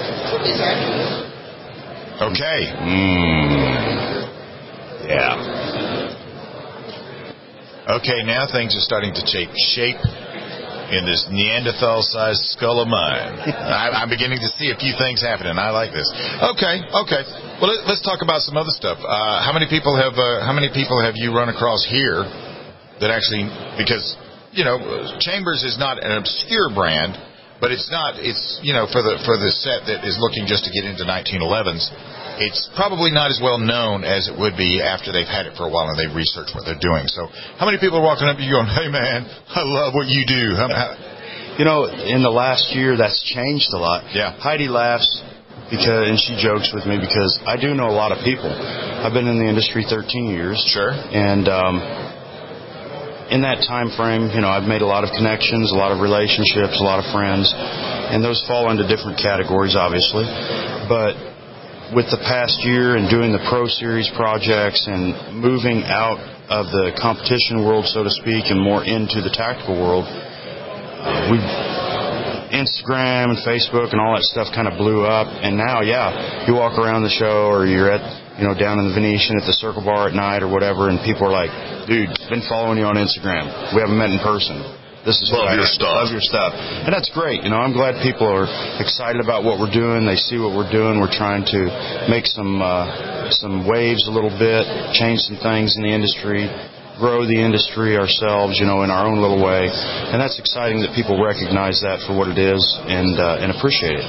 Okay. Mm. Yeah. Okay, now things are starting to take shape in this Neanderthal-sized skull of mine. I, I'm beginning to see a few things happening. I like this. Okay, okay. Well, let, let's talk about some other stuff. Uh, how many people have uh, How many people have you run across here that actually, because you know, Chambers is not an obscure brand, but it's not. It's you know for the for the set that is looking just to get into nineteen elevens. It's probably not as well known as it would be after they've had it for a while and they've researched what they're doing. So how many people are walking up to you going, hey, man, I love what you do? How, how... You know, in the last year, that's changed a lot. Yeah. Heidi laughs because, and she jokes with me because I do know a lot of people. I've been in the industry thirteen years. Sure. And um, in that time frame, you know, I've made a lot of connections, a lot of relationships, a lot of friends. And those fall into different categories, obviously. But with the past year and doing the Pro Series projects and moving out of the competition world, so to speak, and more into the tactical world, we Instagram and Facebook and all that stuff kind of blew up. And now, yeah, you walk around the show or you're at, you know, down in the Venetian at the Circle Bar at night or whatever, and people are like, dude, been following you on Instagram. We haven't met in person. This is love your stuff. Love your stuff. And that's great. You know, I'm glad people are excited about what we're doing. They see what we're doing. We're trying to make some uh, some waves a little bit, change some things in the industry, grow the industry ourselves, you know, in our own little way. And that's exciting that people recognize that for what it is and uh, and appreciate it.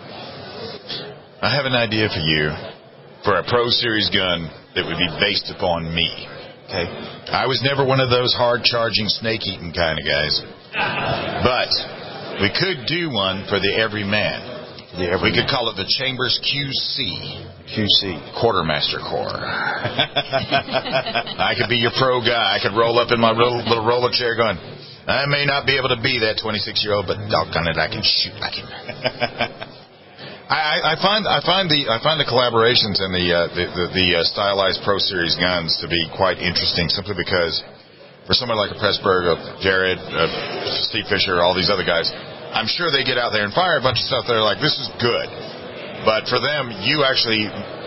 I have an idea for you for a Pro Series gun that would be based upon me. Okay. I was never one of those hard-charging, snake-eating kind of guys. But we could do one for the everyman. The everyman. We could call it the Chambers Q C. Q C. Quartermaster Corps. I could be your pro guy. I could roll up in my little, little roller chair going, I may not be able to be that twenty-six-year-old, but doggone it, I can shoot. I can... I, I find I find the I find the collaborations and the uh, the, the, the uh, stylized Pro Series guns to be quite interesting, simply because for someone like a Pressburg, a Jared, uh, Steve Fisher, all these other guys, I'm sure they get out there and fire a bunch of stuff. They're like, this is good, but for them, you actually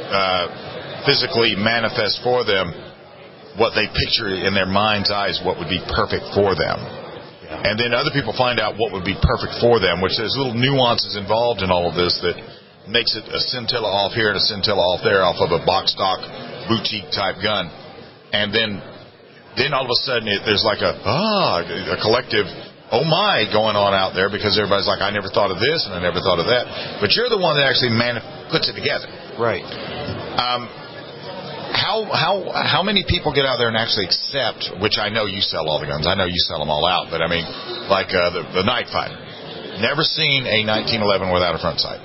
uh, physically manifest for them what they picture in their mind's eyes, what would be perfect for them. And then other people find out what would be perfect for them, which there's little nuances involved in all of this that makes it a scintilla off here and a scintilla off there off of a box stock boutique type gun. And then then all of a sudden it, there's like a, ah, a collective, oh my, going on out there because everybody's like, I never thought of this and I never thought of that. But you're the one that actually manif- puts it together. Right. Um, How how how many people get out there and actually accept? Which I know you sell all the guns. I know you sell them all out. But I mean, like uh, the the Night Fighter. Never seen a nineteen eleven without a front sight.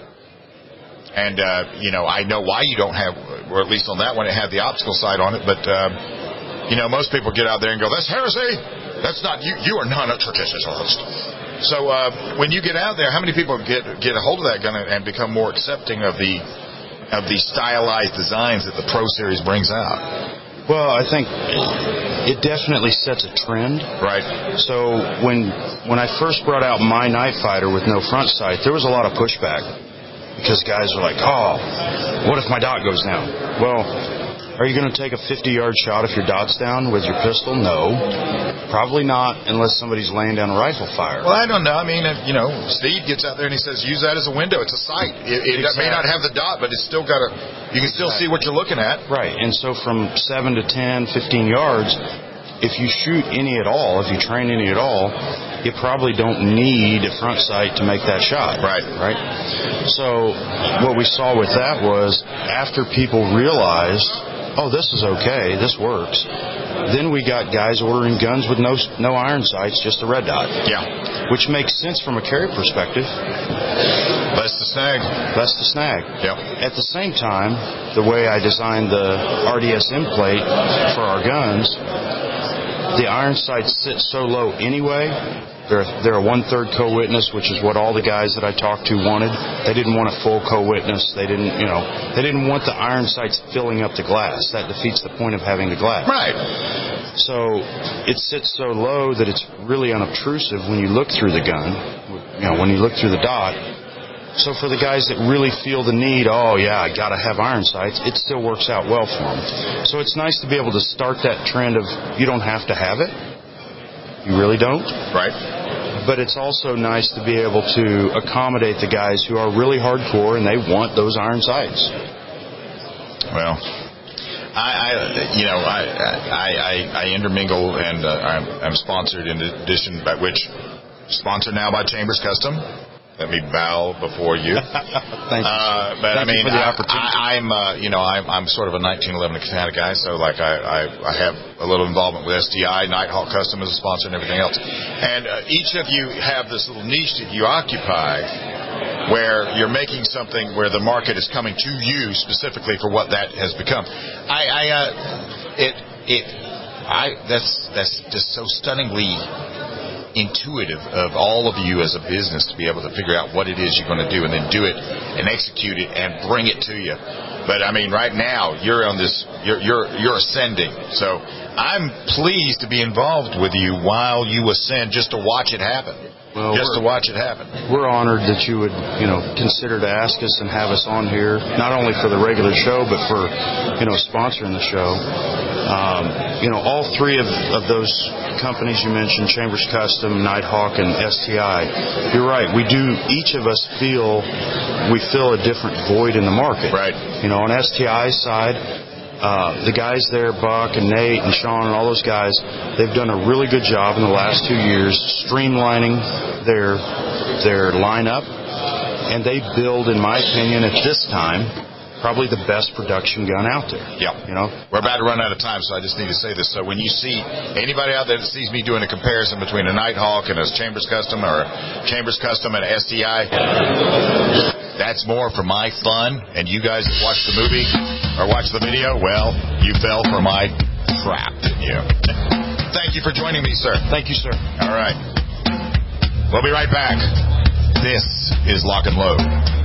And uh, you know, I know why you don't have, or at least on that one, it had the optical sight on it. But um, you know, most people get out there and go, "That's heresy. That's not you. You are not a traditionalist." So uh, when you get out there, how many people get get a hold of that gun and, and become more accepting of the of the stylized designs that the Pro Series brings out? Well, I think it definitely sets a trend. Right. So when when I first brought out my Night Fighter with no front sight, there was a lot of pushback because guys were like, oh, what if my dot goes down? Well, are you going to take a fifty-yard shot if your dot's down with your pistol? No. Probably not unless somebody's laying down a rifle fire. Well, I don't know. I mean, if, you know, Steve gets out there and he says, use that as a window. It's a sight. It, it exactly. may not have the dot, but it's still got a, you can still exactly. see what you're looking at. Right. And so from seven to ten, fifteen yards, if you shoot any at all, if you train any at all, you probably don't need a front sight to make that shot. Right. Right. So what we saw with that was after people realized, oh, this is okay, this works, then we got guys ordering guns with no no iron sights, just a red dot. Yeah. Which makes sense from a carry perspective. Less the snag. Less the snag. Yeah. At the same time, the way I designed the R D S M plate for our guns, the iron sights sit so low anyway. They're, they're a one-third co-witness, which is what all the guys that I talked to wanted. They didn't want a full co-witness. They didn't, you know, they didn't want the iron sights filling up the glass. That defeats the point of having the glass. Right. So it sits so low that it's really unobtrusive when you look through the gun, you know, when you look through the dot. So for the guys that really feel the need, oh, yeah, I got to have iron sights, it still works out well for them. So it's nice to be able to start that trend of you don't have to have it. You really don't. Right. But it's also nice to be able to accommodate the guys who are really hardcore and they want those iron sights. Well, I, I you know, I, I, I, I intermingle and uh, I'm, I'm sponsored in addition, by which sponsored now by Chambers Custom. Let me bow before you. Thank you. Uh, but Thank I mean, you for the I, opportunity. I, I'm, uh, you know, I'm, I'm sort of a nineteen eleven Katana guy, so like I, I, I have a little involvement with S T I, Nighthawk Custom as a sponsor, and everything else. And uh, each of you have this little niche that you occupy, where you're making something where the market is coming to you specifically for what that has become. I, I, uh, it, it, I, that's that's just so stunningly intuitive of all of you as a business to be able to figure out what it is you're going to do and then do it and execute it and bring it to you. But I mean, right now you're on this, you're you're you're ascending. So I'm pleased to be involved with you while you ascend, just to watch it happen. Well, just to watch it happen. We're honored that you would, you know, consider to ask us and have us on here, not only for the regular show, but for, you know, sponsoring the show. Um, you know, all three of, of those companies you mentioned, Chambers Custom, Nighthawk, and S T I, you're right. We do, each of us feel, we fill a different void in the market. Right. You know, on S T I's side, Uh, the guys there, Buck and Nate and Sean and all those guys, they've done a really good job in the last two years streamlining their their lineup, and they build, in my opinion, at this time, probably the best production gun out there. Yeah. You know, we're about to run out of time, so I just need to say this. So when you see anybody out there that sees me doing a comparison between a Nighthawk and a Chambers Custom, or a Chambers Custom and a S T I, that's more for my fun. And you guys that watch the movie or watch the video, well, you fell for my trap, didn't you? Thank you for joining me, sir. Thank you, sir. All right. We'll be right back. This is Lock and Load.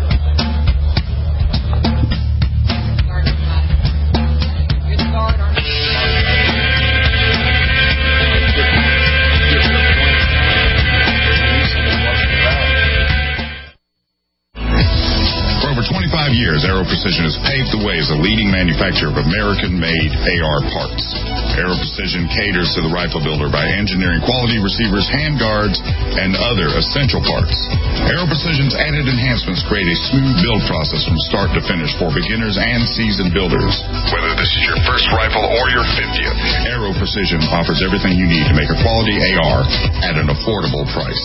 twenty-five years, Aero Precision has paved the way as a leading manufacturer of American-made A R parts. Aero Precision caters to the rifle builder by engineering quality receivers, handguards, and other essential parts. Aero Precision's added enhancements create a smooth build process from start to finish for beginners and seasoned builders. Whether this is your first rifle or your fiftieth, Aero Precision offers everything you need to make a quality A R at an affordable price.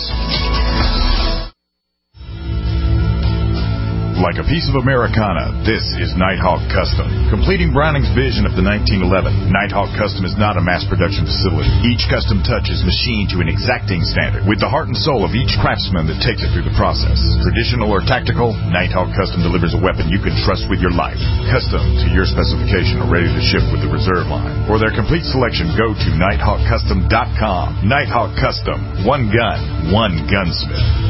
Like a piece of Americana, this is Nighthawk Custom. Completing Browning's vision of the nineteen eleven, Nighthawk Custom is not a mass production facility. Each custom touch is machined to an exacting standard, with the heart and soul of each craftsman that takes it through the process. Traditional or tactical, Nighthawk Custom delivers a weapon you can trust with your life. Custom to your specification or ready to ship with the reserve line. For their complete selection, go to nighthawk custom dot com. Nighthawk Custom. One gun, one gunsmith.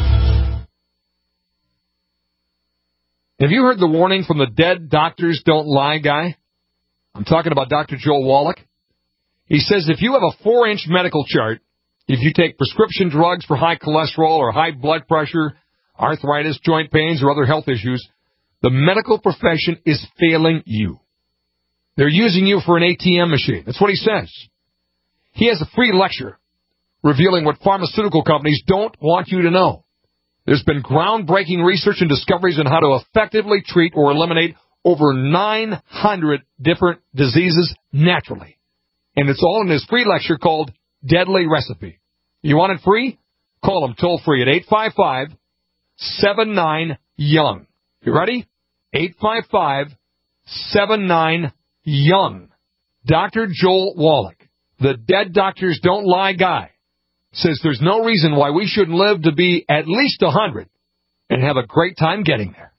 Have you heard the warning from the Dead Doctors Don't Lie guy? I'm talking about Doctor Joel Wallach. He says if you have a four-inch medical chart, if you take prescription drugs for high cholesterol or high blood pressure, arthritis, joint pains, or other health issues, the medical profession is failing you. They're using you for an A T M machine. That's what he says. He has a free lecture revealing what pharmaceutical companies don't want you to know. There's been groundbreaking research and discoveries on how to effectively treat or eliminate over nine hundred different diseases naturally. And it's all in his free lecture called Deadly Recipe. You want it free? Call him toll free at eight five five, seven nine, young. You ready? eight five five, seven nine, young. Doctor Joel Wallach, the Dead Doctors Don't Lie guy, says there's no reason why we shouldn't live to be at least one hundred and have a great time getting there.